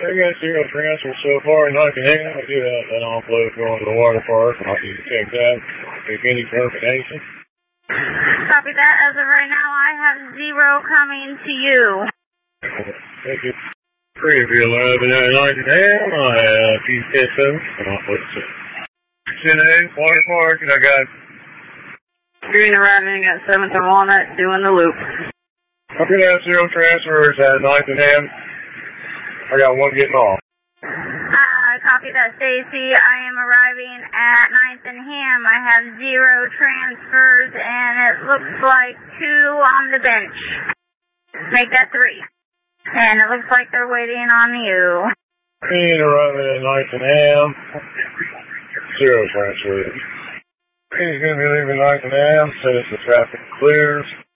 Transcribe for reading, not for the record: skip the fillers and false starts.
I got zero transfers so far, and I can have I do have that offload going to the water park. I'll need to check that. Make any termination. Copy that. As of right now, I have 0 coming to you. Thank you. 311 at 9 I have PCSO. Offload 10A, water park, and I got Green arriving at 7th and Walnut, doing the loop. Copy that. 0 transfers at 9th and M. I got 1 getting off. Copy that, Stacy. I am arriving at 9th and Ham. I have 0 transfers, and it looks like 2 on the bench. Make that 3. And it looks like they're waiting on you. Green arriving at 9th and Ham. 0 transfers. He's going to be leaving 9th and M. Says the traffic clears.